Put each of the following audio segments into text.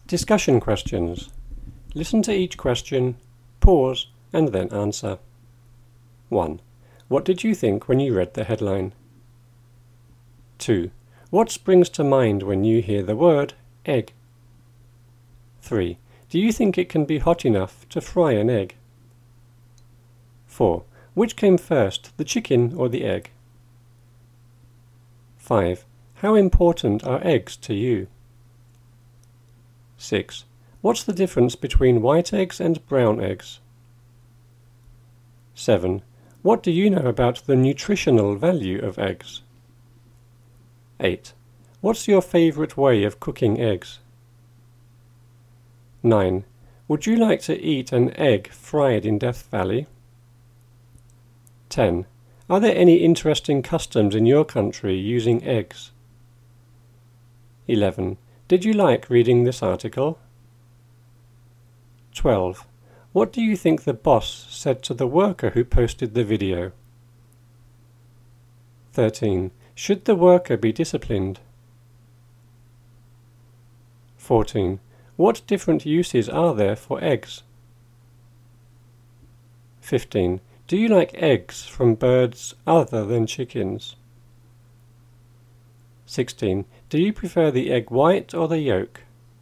Discussion questions. Listen to each question, pause, and then answer. 1. What did you think when you read the headline? 2. What springs to mind when you hear the word egg? 3. Do you think it can be hot enough to fry an egg? 4. Which came first, the chicken or the egg? 5. How important are eggs to you? 6. What's the difference between white eggs and brown eggs? 7. What do you know about the nutritional value of eggs? 8. What's your favourite way of cooking eggs? 9. Would you like to eat an egg fried in Death Valley? 10. Are there any interesting customs in your country using eggs? 11. Did you like reading this article? 12. What do you think the boss said to the worker who posted the video? 13. Should the worker be disciplined? 14. What different uses are there for eggs? 15. Do you like eggs from birds other than chickens? 16. Do you prefer the egg white or the yolk?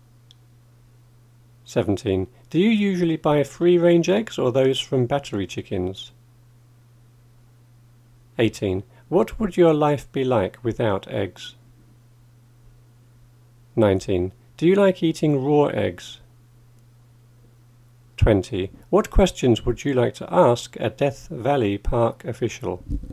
17. Do you usually buy free-range eggs or those from battery chickens? 18. What would your life be like without eggs? 19. Do you like eating raw eggs? 20. What questions would you like to ask a Death Valley Park official?